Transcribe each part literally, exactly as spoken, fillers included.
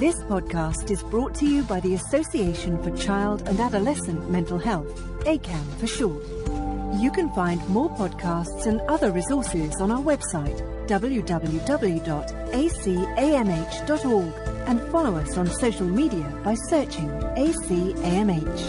This podcast is brought to you by the Association for Child and Adolescent Mental Health, A C A M for short. You can find more podcasts and other resources on our website, w w w dot a c a m h dot org, and follow us on social media by searching A C A M H.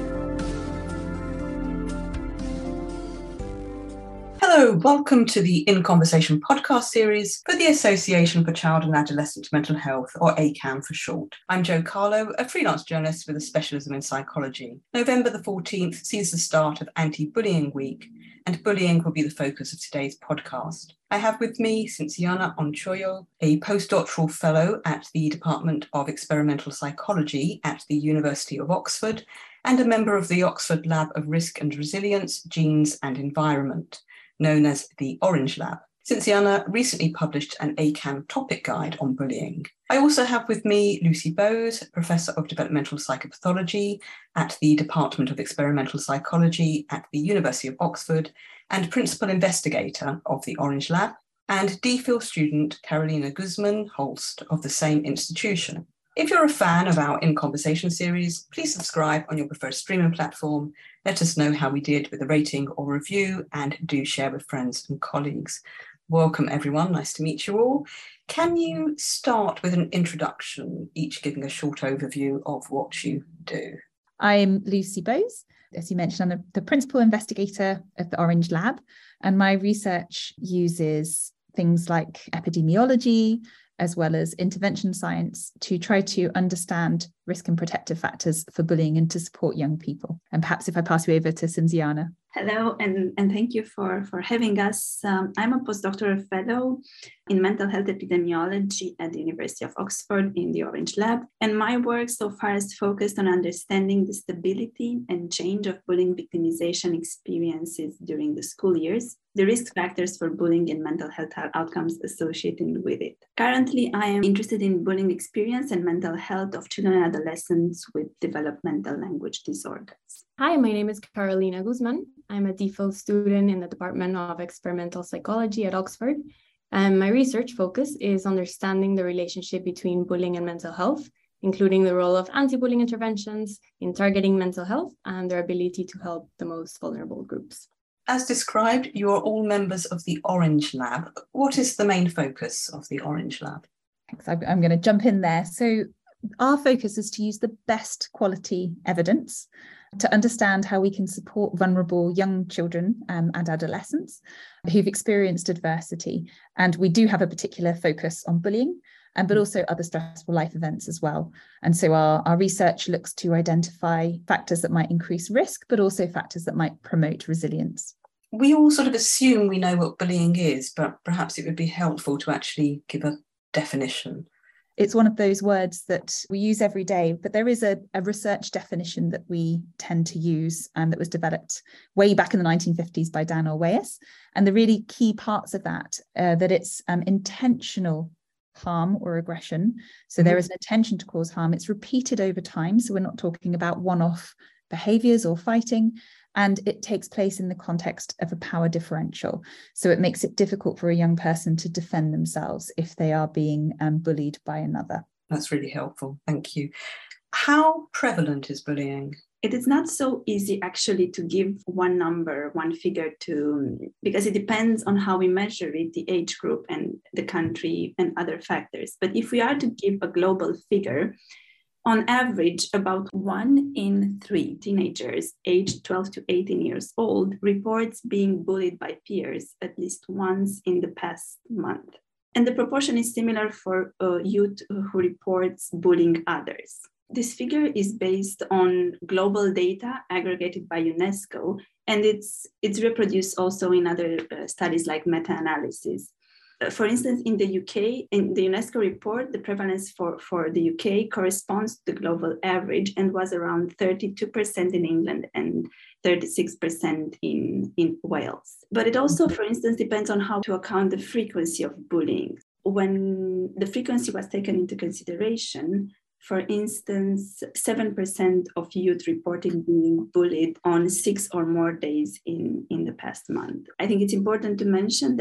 Hello, welcome to the In Conversation podcast series for the Association for Child and Adolescent Mental Health, or A C A M for short. I'm Jo Carlo, a freelance journalist with a specialism in psychology. November the fourteenth sees the start of Anti-Bullying Week, and bullying will be the focus of today's podcast. I have with me Cynthiana Onchoyo, a postdoctoral fellow at the Department of Experimental Psychology at the University of Oxford, and a member of the Oxford Lab of Risk and Resilience, Genes and Environment, known as the Orange Lab. Cynthiana recently published an A C A M topic guide on bullying. I also have with me Lucy Bowes, Professor of Developmental Psychopathology at the Department of Experimental Psychology at the University of Oxford and Principal Investigator of the Orange Lab, and DPhil student Carolina Guzman Holst of the same institution. If you're a fan of our In Conversation series, please subscribe on your preferred streaming platform. Let us know how we did with a rating or review, and do share with friends and colleagues. Welcome, everyone. Nice to meet you all. Can you start with an introduction, each giving a short overview of what you do? I'm Lucy Bowes. As you mentioned, I'm the principal investigator of the Orange Lab, and my research uses things like epidemiology, as well as intervention science, to try to understand risk and protective factors for bullying and to support young people. And perhaps if I pass you over to Cynthiana. Hello, and, and thank you for, for having us. Um, I'm a postdoctoral fellow in mental health epidemiology at the University of Oxford in the Orange Lab. And my work so far is focused on understanding the stability and change of bullying victimization experiences during the school years, the risk factors for bullying and mental health outcomes associated with it. Currently, I am interested in bullying experience and mental health of children and adolescents with developmental language disorders. Hi, my name is Carolina Guzman. I'm a DPhil student in the Department of Experimental Psychology at Oxford. And my research focus is understanding the relationship between bullying and mental health, including the role of anti-bullying interventions in targeting mental health and their ability to help the most vulnerable groups. As described, you are all members of the Orange Lab. What is the main focus of the Orange Lab? Thanks. I'm going to jump in there. So our focus is to use the best quality evidence to understand how we can support vulnerable young children um, and adolescents who've experienced adversity. And we do have a particular focus on bullying, um, but also other stressful life events as well. And so our, our research looks to identify factors that might increase risk, but also factors that might promote resilience. We all sort of assume we know what bullying is, but perhaps it would be helpful to actually give a definition. It's one of those words that we use every day, but there is a, a research definition that we tend to use and that was developed way back in the nineteen fifties by Dan Orwayes. And the really key parts of that, uh, that it's um, intentional harm or aggression. So mm-hmm. there is an intention to cause harm. It's repeated over time. So we're not talking about one-off behaviours or fighting. And it takes place in the context of a power differential. So it makes it difficult for a young person to defend themselves if they are being um, bullied by another. That's really helpful. Thank you. How prevalent is bullying? It is not so easy actually to give one number, one figure to, because it depends on how we measure it, the age group and the country and other factors. But if we are to give a global figure, on average, about one in three teenagers aged twelve to eighteen years old reports being bullied by peers at least once in the past month. And the proportion is similar for uh, youth who reports bullying others. This figure is based on global data aggregated by UNESCO, and it's, it's reproduced also in other uh, studies like meta-analysis. For instance, in the U K, in the UNESCO report, the prevalence for, for the U K corresponds to the global average and was around thirty-two percent in England and thirty-six percent in, in Wales. But it also, for instance, depends on how to account the frequency of bullying. When the frequency was taken into consideration, for instance, seven percent of youth reported being bullied on six or more days in, in the past month. I think it's important to mention that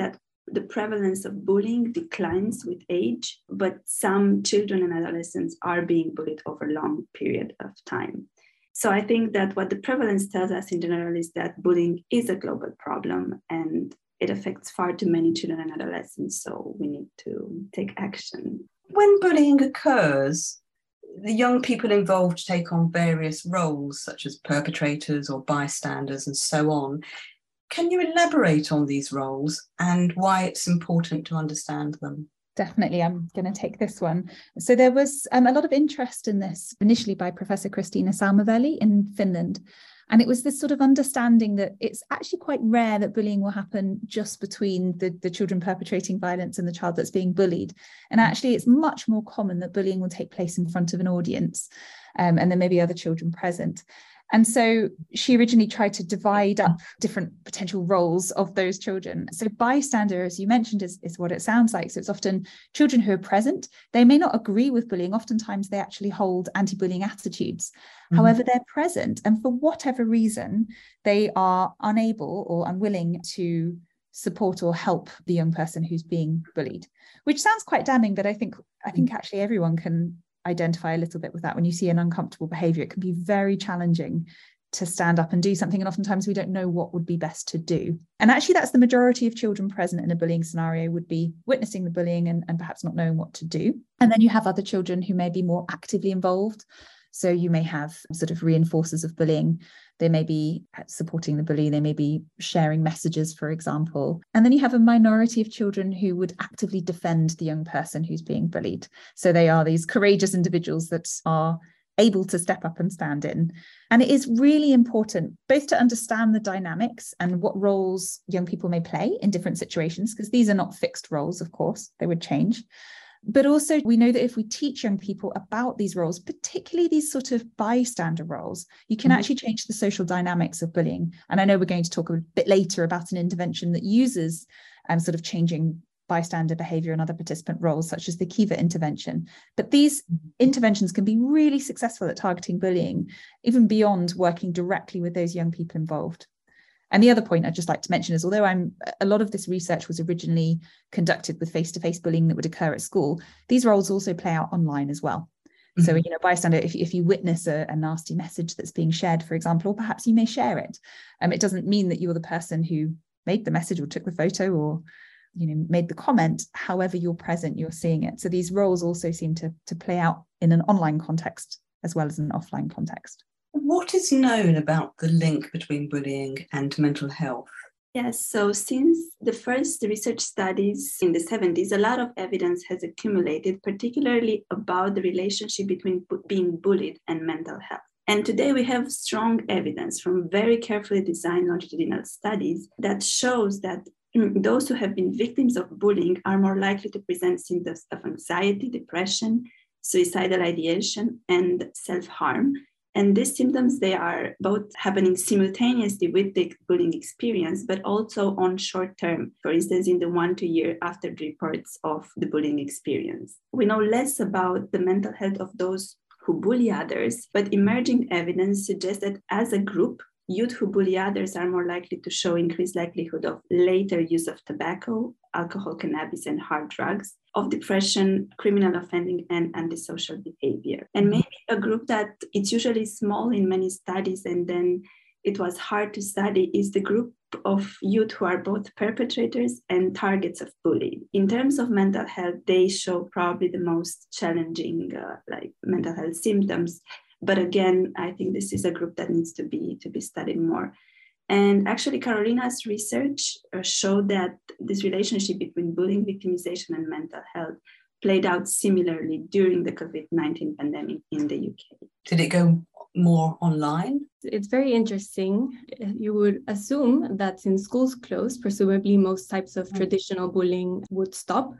the prevalence of bullying declines with age, but some children and adolescents are being bullied over a long period of time. So I think that what the prevalence tells us in general is that bullying is a global problem and it affects far too many children and adolescents. So we need to take action. When bullying occurs, the young people involved take on various roles, such as perpetrators or bystanders and so on. Can you elaborate on these roles and why it's important to understand them? Definitely, I'm going to take this one. So there was um, a lot of interest in this initially by Professor Kristiina Salmiväli in Finland. And it was this sort of understanding that it's actually quite rare that bullying will happen just between the, the children perpetrating violence and the child that's being bullied. And actually, it's much more common that bullying will take place in front of an audience, um, and there may be other children present. And so she originally tried to divide up different potential roles of those children. So bystander, as you mentioned, is, is what it sounds like. So it's often children who are present. They may not agree with bullying. Oftentimes they actually hold anti-bullying attitudes. Mm-hmm. However, they're present. And for whatever reason, they are unable or unwilling to support or help the young person who's being bullied, which sounds quite damning, but I think I think actually everyone can identify a little bit with that. When you see an uncomfortable behavior, it can be very challenging to stand up and do something. And oftentimes we don't know what would be best to do. And actually, that's the majority of children present in a bullying scenario would be witnessing the bullying and, and perhaps not knowing what to do. And then you have other children who may be more actively involved. So you may have sort of reinforcers of bullying. They may be supporting the bully. They may be sharing messages, for example. And then you have a minority of children who would actively defend the young person who's being bullied. So they are these courageous individuals that are able to step up and stand in. And it is really important both to understand the dynamics and what roles young people may play in different situations, because these are not fixed roles, of course, they would change. But also we know that if we teach young people about these roles, particularly these sort of bystander roles, you can mm-hmm. actually change the social dynamics of bullying. And I know we're going to talk a bit later about an intervention that uses um, sort of changing bystander behavior and other participant roles, such as the Kiva intervention. But these interventions can be really successful at targeting bullying, even beyond working directly with those young people involved. And the other point I'd just like to mention is, although I'm a lot of this research was originally conducted with face-to-face bullying that would occur at school, these roles also play out online as well. Mm-hmm. So, you know, bystander, if, if you witness a, a nasty message that's being shared, for example, or perhaps you may share it, um, it doesn't mean that you're the person who made the message or took the photo or, you know, made the comment. However you're present, you're seeing it. So these roles also seem to, to play out in an online context as well as an offline context. What is known about the link between bullying and mental health? Yes, so since the first research studies in the seventies, a lot of evidence has accumulated, particularly about the relationship between bu- being bullied and mental health. And today we have strong evidence from very carefully designed longitudinal studies that shows that those who have been victims of bullying are more likely to present symptoms of anxiety, depression, suicidal ideation, and self-harm. And these symptoms, they are both happening simultaneously with the bullying experience, but also on short term, for instance, in the one, two year after the reports of the bullying experience. We know less about the mental health of those who bully others, but emerging evidence suggests that as a group, youth who bully others are more likely to show increased likelihood of later use of tobacco, alcohol, cannabis, and hard drugs, of depression, criminal offending, and antisocial behavior. And maybe a group that it's usually small in many studies and then it was hard to study is the group of youth who are both perpetrators and targets of bullying. In terms of mental health, they show probably the most challenging uh, like mental health symptoms. But again, I think this is a group that needs to be to be studied more. And actually, Carolina's research uh, showed that this relationship between bullying, victimization, and mental health played out similarly during the COVID nineteen pandemic in the U K. Did it go more online? It's very interesting. You would assume that since schools closed, presumably most types of traditional bullying would stop.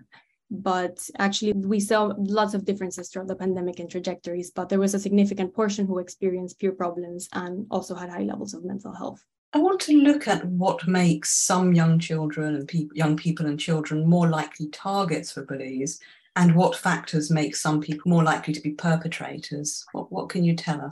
But actually, we saw lots of differences throughout the pandemic and trajectories, but there was a significant portion who experienced peer problems and also had high levels of mental health. I want to look at what makes some young children and pe- young people and children more likely targets for bullies, and what factors make some people more likely to be perpetrators. What, what can you tell us?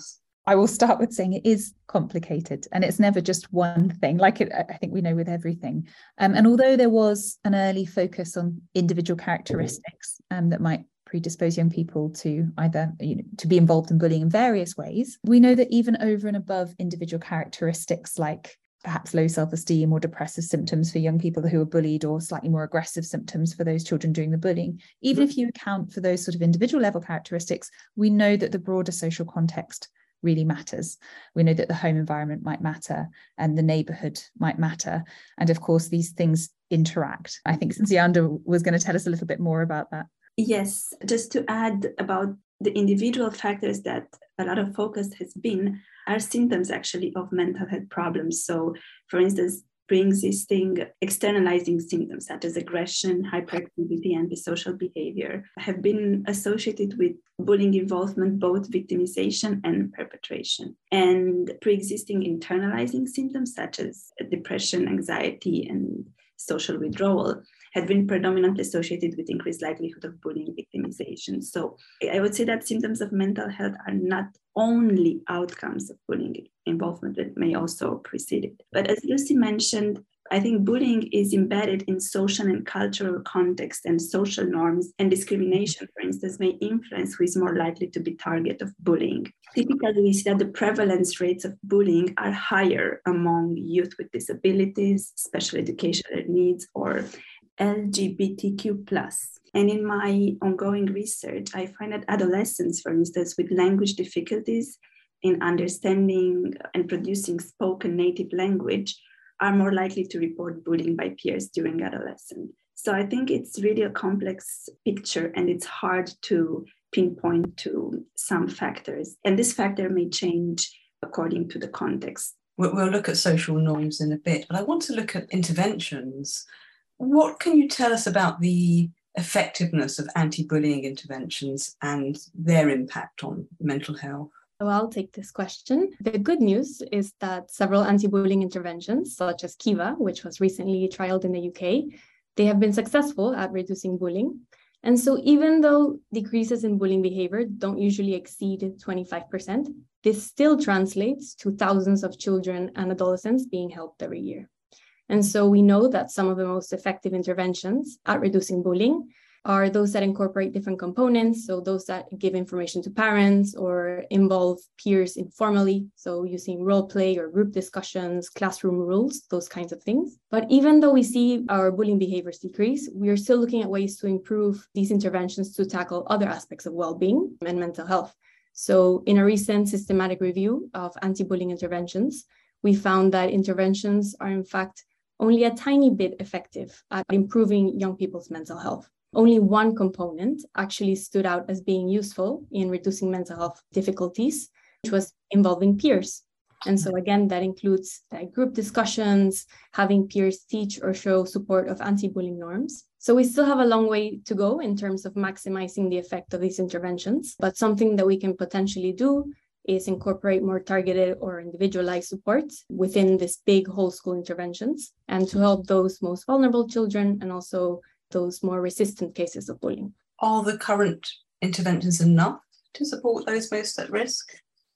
I will start with saying it is complicated and it's never just one thing, like it, I think we know with everything. Um, and although there was an early focus on individual characteristics um, that might predispose young people to either, you know, to be involved in bullying in various ways, we know that even over and above individual characteristics like perhaps low self-esteem or depressive symptoms for young people who are bullied, or slightly more aggressive symptoms for those children doing the bullying, even if you account for those sort of individual level characteristics, we know that the broader social context really matters. We know that the home environment might matter and the neighbourhood might matter. And of course, these things interact. I think Zianda was going to tell us a little bit more about that. Yes, just to add about the individual factors that a lot of focus has been are symptoms actually of mental health problems. So, for instance, pre-existing externalizing symptoms such as aggression, hyperactivity, antisocial behavior have been associated with bullying involvement, both victimization and perpetration. And pre-existing internalizing symptoms such as depression, anxiety, and social withdrawal had been predominantly associated with increased likelihood of bullying victimization. So I would say that symptoms of mental health are not only outcomes of bullying involvement, but may also precede it. But as Lucy mentioned, I think bullying is embedded in social and cultural context, and social norms and discrimination, for instance, may influence who is more likely to be target of bullying. Typically, we see that the prevalence rates of bullying are higher among youth with disabilities, special educational needs, or L G B T Q plus. And in my ongoing research, I find that adolescents, for instance, with language difficulties in understanding and producing spoken native language are more likely to report bullying by peers during adolescence. So I think it's really a complex picture and it's hard to pinpoint to some factors. And this factor may change according to the context. We'll, we'll look at social norms in a bit, but I want to look at interventions. What can you tell us about the effectiveness of anti-bullying interventions and their impact on mental health? So I'll take this question. The good news is that several anti-bullying interventions, such as Kiva, which was recently trialed in the U K, they have been successful at reducing bullying. And so even though decreases in bullying behavior don't usually exceed twenty-five percent, this still translates to thousands of children and adolescents being helped every year. And so we know that some of the most effective interventions at reducing bullying are those that incorporate different components. So those that give information to parents or involve peers informally. So using role play or group discussions, classroom rules, those kinds of things. But even though we see our bullying behaviors decrease, we are still looking at ways to improve these interventions to tackle other aspects of well-being and mental health. So in a recent systematic review of anti-bullying interventions, we found that interventions are in fact only a tiny bit effective at improving young people's mental health. Only one component actually stood out as being useful in reducing mental health difficulties, which was involving peers. And so again, that includes like group discussions, having peers teach or show support of anti-bullying norms. So we still have a long way to go in terms of maximizing the effect of these interventions, but something that we can potentially do is incorporate more targeted or individualized support within this big whole school interventions and to help those most vulnerable children and also those more resistant cases of bullying. Are the current interventions enough to support those most at risk?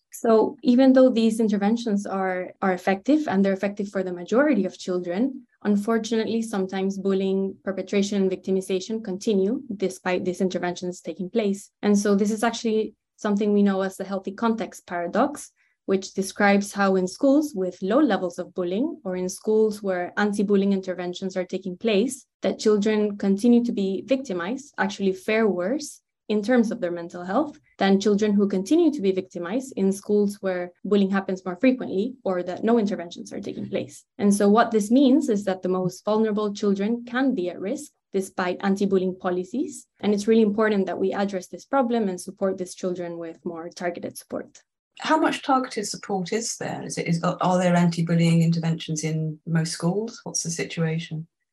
So even though these interventions are, are effective and they're effective for the majority of children, unfortunately, sometimes bullying, perpetration, and victimization continue despite these interventions taking place. And so this is actually something we know as the healthy context paradox, which describes how in schools with low levels of bullying or in schools where anti-bullying interventions are taking place, that children continue to be victimized, actually fare worse in terms of their mental health than children who continue to be victimized in schools where bullying happens more frequently or that no interventions are taking place. And so what this means is that the most vulnerable children can be at risk despite anti-bullying policies. And it's really important that we address this problem and support these children with more targeted support. How much targeted support is there? Is it, is, are there anti-bullying interventions in most schools? What's the situation?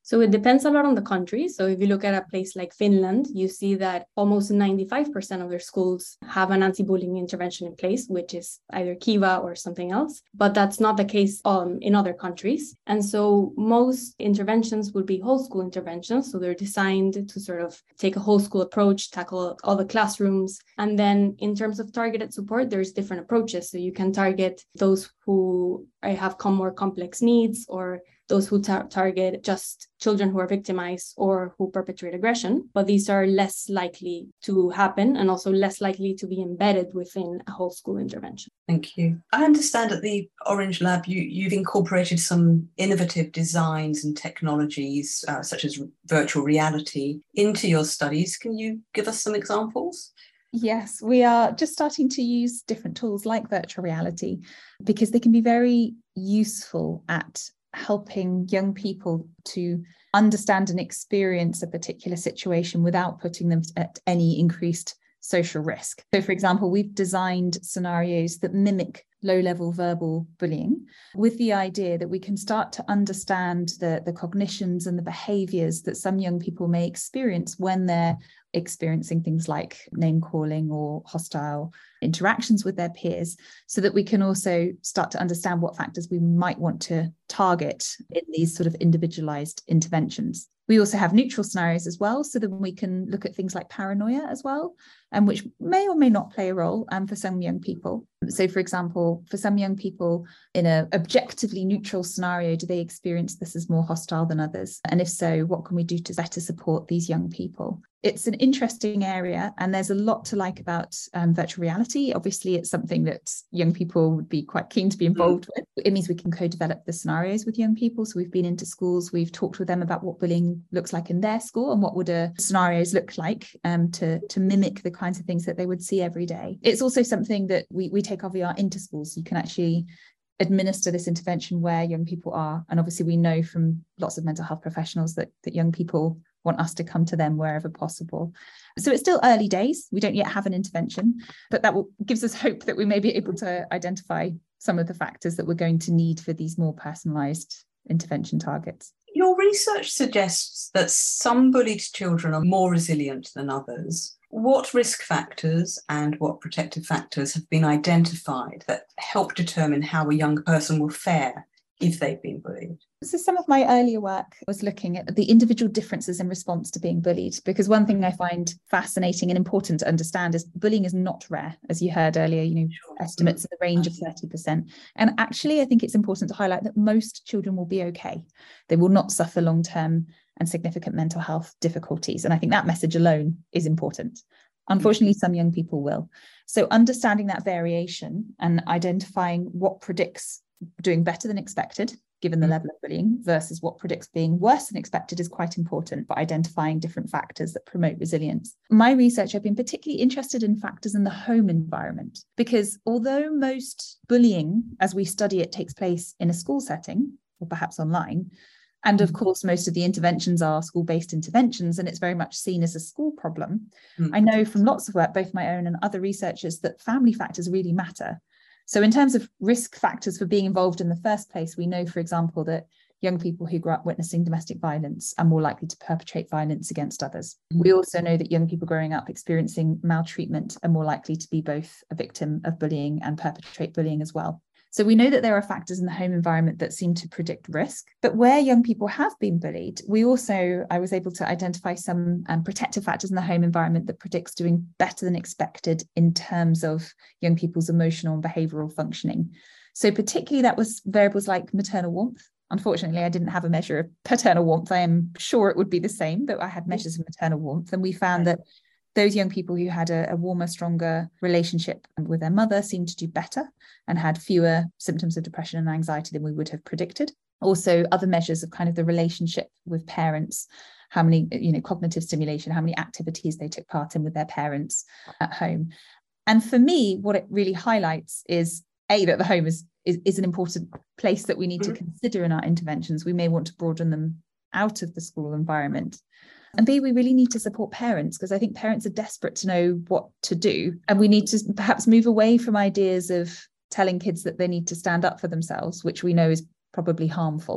So it depends a lot on the country. So if you look at a place like Finland, you see that almost ninety-five percent of their schools have an anti-bullying intervention in place, which is either Kiva or something else. But that's not the case um, in other countries. And so most interventions would be whole school interventions. So they're designed to sort of take a whole school approach, tackle all the classrooms. And then in terms of targeted support, there's different approaches. So you can target those who have more complex needs, or those who tar- target just children who are victimized or who perpetrate aggression, but these are less likely to happen and also less likely to be embedded within a whole school intervention. Thank you. I understand at the Orange Lab, you, you've incorporated some innovative designs and technologies, uh, such as virtual reality, into your studies. Can you give us some examples? Yes, we are just starting to use different tools like virtual reality because they can be very useful at helping young people to understand and experience a particular situation without putting them at any increased social risk. So, for example, we've designed scenarios that mimic low-level verbal bullying with the idea that we can start to understand the, the cognitions and the behaviours that some young people may experience when they're experiencing things like name-calling or hostile interactions with their peers, so that we can also start to understand what factors we might want to target in these sort of individualised interventions. We also have neutral scenarios as well, so that we can look at things like paranoia as well, and which may or may not play a role um, for some young people. So, for example, for some young people in an objectively neutral scenario, do they experience this as more hostile than others? And if so, what can we do to better support these young people? It's an interesting area, and there's a lot to like about um, virtual reality. Obviously, it's something that young people would be quite keen to be involved with. It means we can co-develop the scenarios with young people. So we've been into schools, we've talked with them about what bullying looks like in their school and what would uh, scenarios look like um, to, to mimic the kinds of things that they would see every day. It's also something that we, we take our V R into schools. You can actually administer this intervention where young people are. And obviously we know from lots of mental health professionals that, that young people want us to come to them wherever possible. So it's still early days. We don't yet have an intervention, but that will, gives us hope that we may be able to identify some of the factors that we're going to need for these more personalised intervention targets. Your research suggests that some bullied children are more resilient than others. What risk factors and what protective factors have been identified that help determine how a young person will fare if they've been bullied? So some of my earlier work was looking at the individual differences in response to being bullied, because one thing I find fascinating and important to understand is bullying is not rare, as you heard earlier, you know, sure. Estimates in the range of thirty percent. And actually, I think it's important to highlight that most children will be okay. They will not suffer long-term and significant mental health difficulties. And I think that message alone is important. Unfortunately, some young people will. So understanding that variation and identifying what predicts doing better than expected, given the level of bullying, versus what predicts being worse than expected is quite important for identifying different factors that promote resilience. My research, I've been particularly interested in factors in the home environment, because although most bullying, as we study it, takes place in a school setting, or perhaps online, and of course, most of the interventions are school-based interventions, and it's very much seen as a school problem. Mm-hmm. I know from lots of work, both my own and other researchers, that family factors really matter. So in terms of risk factors for being involved in the first place, we know, for example, that young people who grow up witnessing domestic violence are more likely to perpetrate violence against others. We also know that young people growing up experiencing maltreatment are more likely to be both a victim of bullying and perpetrate bullying as well. So we know that there are factors in the home environment that seem to predict risk, but where young people have been bullied, we also, I was able to identify some um, protective factors in the home environment that predicts doing better than expected in terms of young people's emotional and behavioural functioning. So particularly that was variables like maternal warmth. Unfortunately, I didn't have a measure of paternal warmth. I am sure it would be the same, but I had measures of maternal warmth, and we found that those young people who had a, a warmer, stronger relationship with their mother seemed to do better and had fewer symptoms of depression and anxiety than we would have predicted. Also, other measures of kind of the relationship with parents, how many, you know, cognitive stimulation, how many activities they took part in with their parents at home. And for me, what it really highlights is, A, that the home is, is, is an important place that we need mm-hmm. to consider in our interventions. We may want to broaden them out of the school environment. And B, we really need to support parents, because I think parents are desperate to know what to do. And we need to perhaps move away from ideas of telling kids that they need to stand up for themselves, which we know is probably harmful,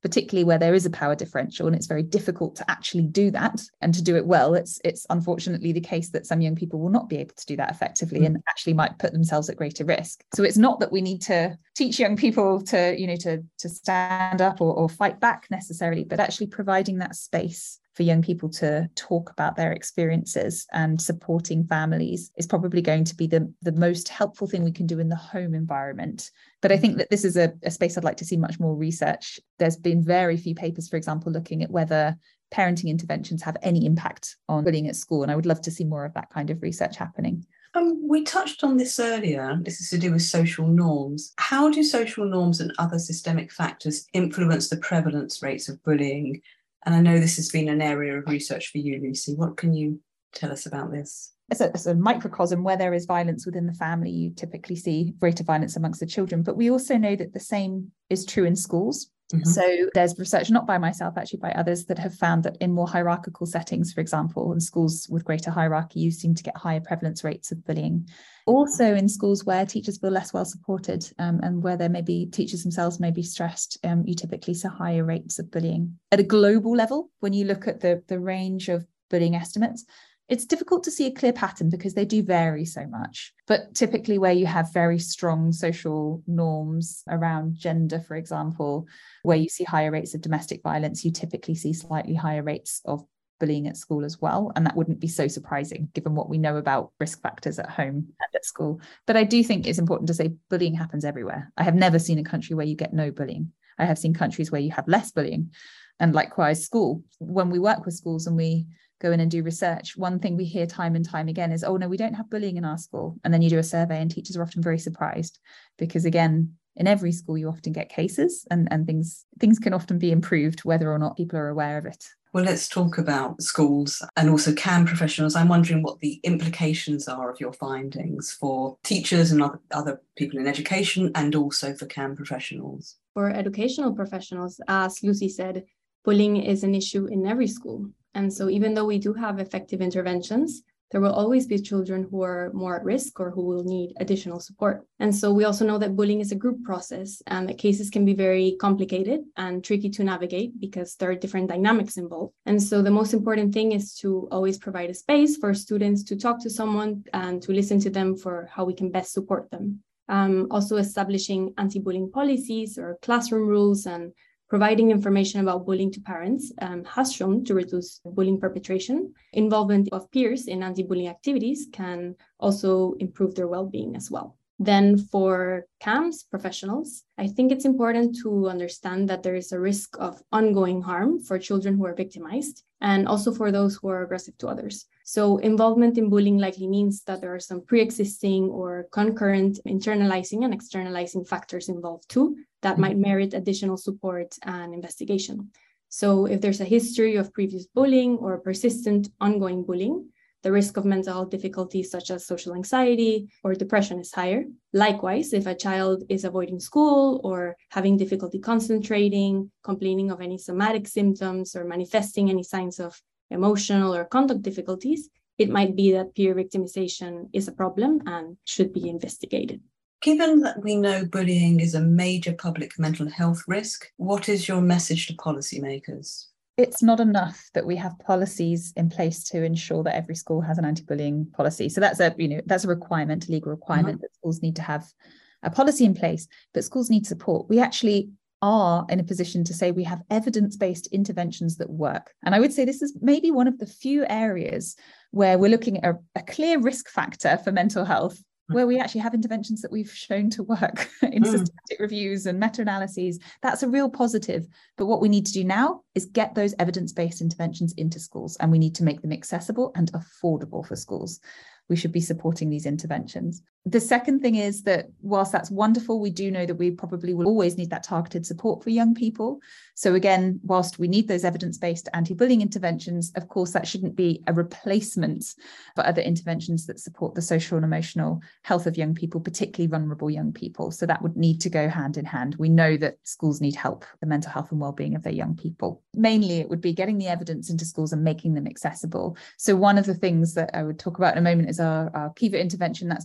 particularly where there is a power differential and it's very difficult to actually do that and to do it well. It's it's unfortunately the case that some young people will not be able to do that effectively mm. and actually might put themselves at greater risk. So it's not that we need to teach young people to, you know, to, to stand up or, or fight back necessarily, but actually providing that space for young people to talk about their experiences and supporting families is probably going to be the, the most helpful thing we can do in the home environment. But I think that this is a, a space I'd like to see much more research. There's been very few papers, for example, looking at whether parenting interventions have any impact on bullying at school. And I would love to see more of that kind of research happening. Um, we touched on this earlier. This is to do with social norms. How do social norms and other systemic factors influence the prevalence rates of bullying? And I know this has been an area of research for you, Lucy. What can you tell us about this? As a, as a microcosm, where there is violence within the family, you typically see greater violence amongst the children. But we also know that the same is true in schools. Mm-hmm. So there's research, not by myself, actually by others, that have found that in more hierarchical settings, for example, in schools with greater hierarchy, you seem to get higher prevalence rates of bullying. Also in schools where teachers feel less well supported um, and where there may be teachers themselves may be stressed, um, you typically see higher rates of bullying. At a global level, when you look at the, the range of bullying estimates, it's difficult to see a clear pattern because they do vary so much. But typically where you have very strong social norms around gender, for example, where you see higher rates of domestic violence, you typically see slightly higher rates of bullying at school as well. And that wouldn't be so surprising given what we know about risk factors at home and at school. But I do think it's important to say bullying happens everywhere. I have never seen a country where you get no bullying. I have seen countries where you have less bullying. And likewise, school. When we work with schools and we go in and do research, one thing we hear time and time again is, oh no, we don't have bullying in our school. And then you do a survey and teachers are often very surprised because, again, in every school you often get cases and, and things things can often be improved whether or not people are aware of it. Well, let's talk about schools and also C A M professionals. I'm wondering what the implications are of your findings for teachers and other, other people in education and also for C A M professionals. For educational professionals, as Lucy said, bullying is an issue in every school. And so even though we do have effective interventions, there will always be children who are more at risk or who will need additional support. And so we also know that bullying is a group process and that cases can be very complicated and tricky to navigate because there are different dynamics involved. And so the most important thing is to always provide a space for students to talk to someone and to listen to them for how we can best support them. Um, also establishing anti-bullying policies or classroom rules and providing information about bullying to parents um, has shown to reduce bullying perpetration. Involvement of peers in anti-bullying activities can also improve their well-being as well. Then for C A Ms professionals, I think it's important to understand that there is a risk of ongoing harm for children who are victimized and also for those who are aggressive to others. So involvement in bullying likely means that there are some pre-existing or concurrent internalizing and externalizing factors involved too that might merit additional support and investigation. So if there's a history of previous bullying or persistent ongoing bullying, the risk of mental health difficulties such as social anxiety or depression is higher. Likewise, if a child is avoiding school or having difficulty concentrating, complaining of any somatic symptoms or manifesting any signs of emotional or conduct difficulties, it might be that peer victimization is a problem and should be investigated. Given that we know bullying is a major public mental health risk, what is your message to policymakers? It's not enough that we have policies in place to ensure that every school has an anti-bullying policy. So that's a, you know, that's a requirement, a legal requirement, mm-hmm. that schools need to have a policy in place, but schools need support. We actually are in a position to say we have evidence-based interventions that work. And I would say this is maybe one of the few areas where we're looking at a, a clear risk factor for mental health, where we actually have interventions that we've shown to work in mm. systematic reviews and meta-analyses. That's a real positive. But what we need to do now is get those evidence-based interventions into schools, and we need to make them accessible and affordable for schools. We should be supporting these interventions. The second thing is that whilst that's wonderful, we do know that we probably will always need that targeted support for young people. So again, whilst we need those evidence-based anti-bullying interventions, of course, that shouldn't be a replacement for other interventions that support the social and emotional health of young people, particularly vulnerable young people. So that would need to go hand in hand. We know that schools need help with the mental health and well-being of their young people. Mainly, it would be getting the evidence into schools and making them accessible. So one of the things that I would talk about in a moment is our, our Kiva intervention. That's just one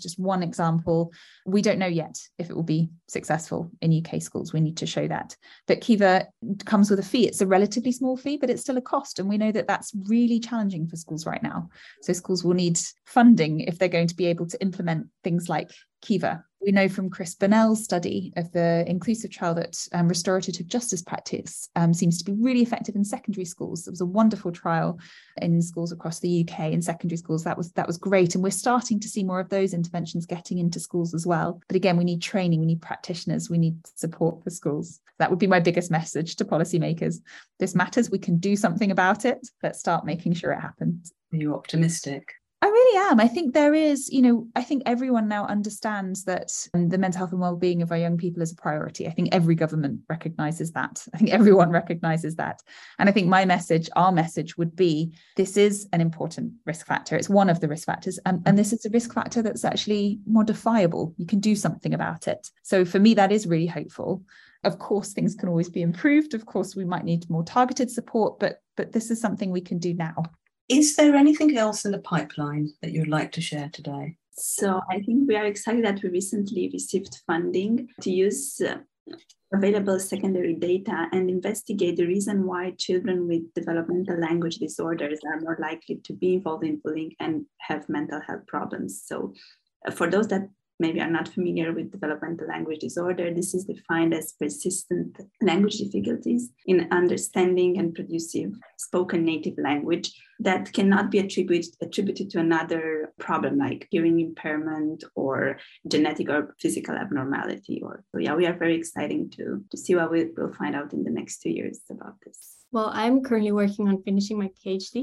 example. We don't know yet if it will be successful in U K schools. We need to show that. But Kiva comes with a fee. It's a relatively small fee, but it's still a cost. And we know that that's really challenging for schools right now. So schools will need funding if they're going to be able to implement things like Kiva. We know from Chris Burnell's study of the inclusive trial that um, restorative justice practice um, seems to be really effective in secondary schools. There was a wonderful trial in schools across the U K in secondary schools. That was that was great. And we're starting to see more of those interventions getting into schools as well. But again, we need training, we need practitioners, we need support for schools. That would be my biggest message to policymakers. This matters. We can do something about it. Let's start making sure it happens. Are you optimistic? I really am. I think there is, you know, I think everyone now understands that the mental health and well-being of our young people is a priority. I think every government recognises that. I think everyone recognises that. And I think my message, our message would be, this is an important risk factor. It's one of the risk factors. And, and this is a risk factor that's actually modifiable. You can do something about it. So for me, that is really hopeful. Of course, things can always be improved. Of course, we might need more targeted support, but but this is something we can do now. Is there anything else in the pipeline that you'd like to share today? So I think we are excited that we recently received funding to use uh, available secondary data and investigate the reason why children with developmental language disorders are more likely to be involved in bullying and have mental health problems. So uh, for those that maybe are not familiar with developmental language disorder, this is defined as persistent language difficulties in understanding and producing spoken native language that cannot be attributed, attributed to another problem like hearing impairment or genetic or physical abnormality. Or so yeah, we are very excited to, to see what we will find out in the next two years about this. Well, I'm currently working on finishing my PhD,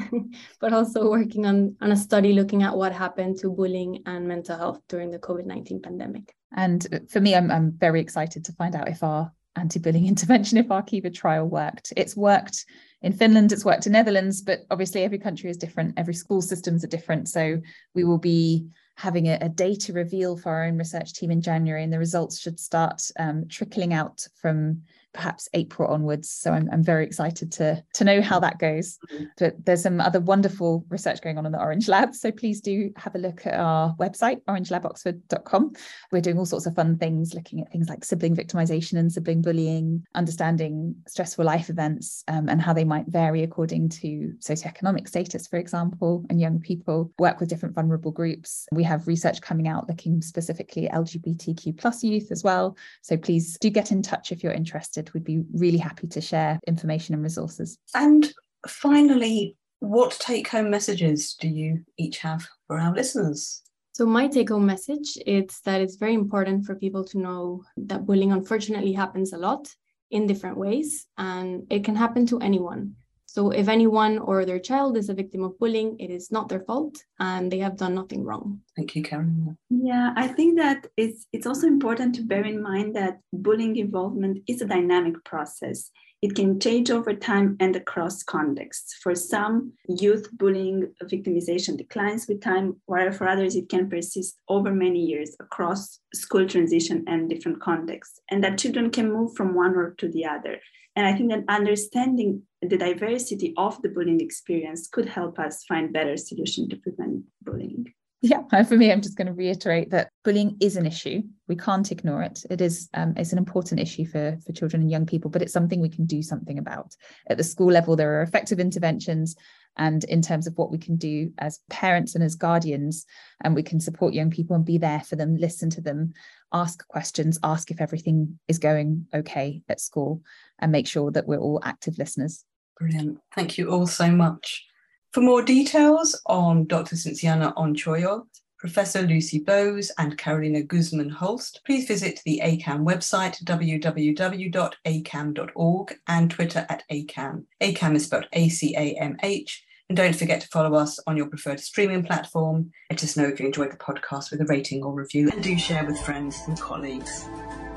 but also working on, on a study looking at what happened to bullying and mental health during the COVID nineteen pandemic. And for me, I'm, I'm very excited to find out if our anti-bullying intervention, if our Kiva trial worked. It's worked in Finland, it's worked in Netherlands, but obviously every country is different. Every school systems are different. So we will be having a, a data reveal for our own research team in January, and the results should start um, trickling out from perhaps April onwards. So I'm, I'm very excited to, to know how that goes. But there's some other wonderful research going on in the Orange Lab. So please do have a look at our website, orange lab oxford dot com. We're doing all sorts of fun things, looking at things like sibling victimization and sibling bullying, understanding stressful life events um, and how they might vary according to socioeconomic status, for example, and young people, work with different vulnerable groups. We have research coming out looking specifically at L G B T Q plus youth as well. So please do get in touch if you're interested. We'd be really happy to share information and resources. And finally, what take-home messages do you each have for our listeners? So my take-home message is that it's very important for people to know that bullying unfortunately happens a lot in different ways, and it can happen to anyone. So if anyone or their child is a victim of bullying, it is not their fault and they have done nothing wrong. Thank you, Carolina. Yeah, I think that it's, it's also important to bear in mind that bullying involvement is a dynamic process. It can change over time and across contexts. For some, youth bullying victimization declines with time, while for others, it can persist over many years across school transition and different contexts, and that children can move from one or to the other. And I think that understanding the diversity of the bullying experience could help us find better solutions to prevent bullying. Yeah, for me, I'm just going to reiterate that bullying is an issue. We can't ignore it. It is um, it's an important issue for, for children and young people, but it's something we can do something about. At the school level, there are effective interventions. And in terms of what we can do as parents and as guardians, and we can support young people and be there for them, listen to them, ask questions, ask if everything is going okay at school, and make sure that we're all active listeners. Brilliant. Thank you all so much. For more details on Doctor Cynthiana Onchoyo, Professor Lucy Bowes and Carolina Guzman Holst, please visit the A C A M website, w w w dot a c a m dot org, and Twitter at A C A M. A C A M is spelled A C A M H. And don't forget to follow us on your preferred streaming platform. Let us know if you enjoyed the podcast with a rating or review, and do share with friends and colleagues.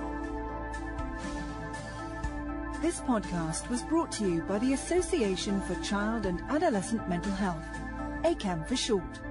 This podcast was brought to you by the Association for Child and Adolescent Mental Health, A C A M for short.